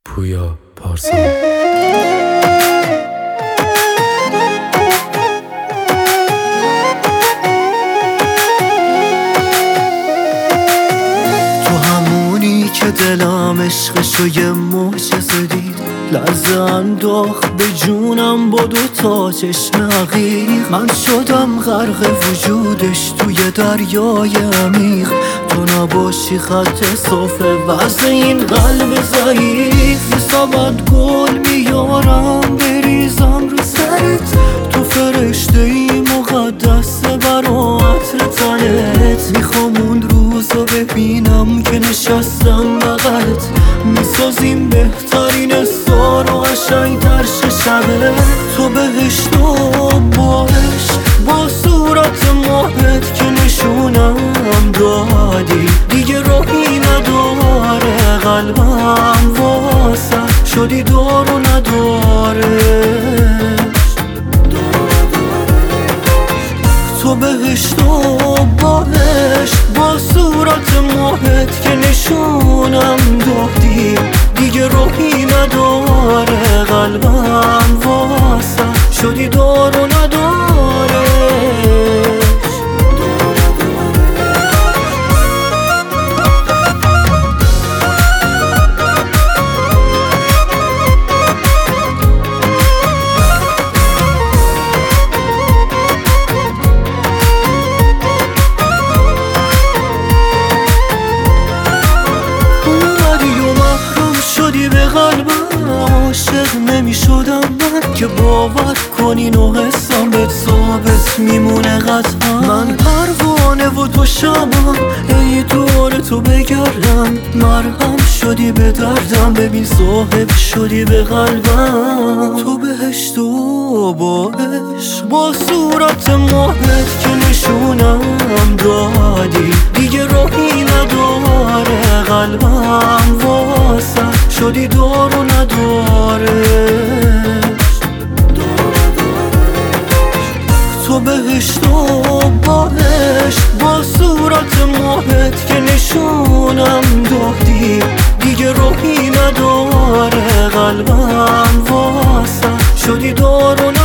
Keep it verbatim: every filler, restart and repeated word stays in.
پویا پارسا. که دلم عشقشو یه معجزه دید، لرزه انداخت به جونم با دو تا چشم عقیق. من شدم غرق وجودش توی دریای عمیق. تو نباشی خط صافه واسه این قلب ضعیف. یه سبد گل میارم بریزم رو سرت، تو فرشته ای مقدس برا عطر تنت. میخوام اون روزو ببینم که نشستم بغلت، میسازیم بهترین سار و قشنگ‌تر شه شبه. تو بهشت و باش با صورت ماهت که نشونم دادی، دیگه راهی نداره قلبم واسه شدی دار و نداره. تو بهشت و باش با صورت ماهت که نشونم دادی، دیگه راهی نداره قلبم واسه شدی دار و نداره. عاشق نمی شدم من که باور کنی و حسام بهت ثابت میمونه قطعا. من پروانه و تو شمع ای دور تو بگردم، مرهم شدی به دردم ببین صاحب شدی به قلبم. تو بهشت و باش با صورت ماهت که نشونم دادی، دیگه راهی نداره قلبم واسه شدی دار و نداره. تو بهشت و باش با صورت ماهت که نشونم دادی، دیگه راهی نداره قلبم واسه شدی دار و نداره.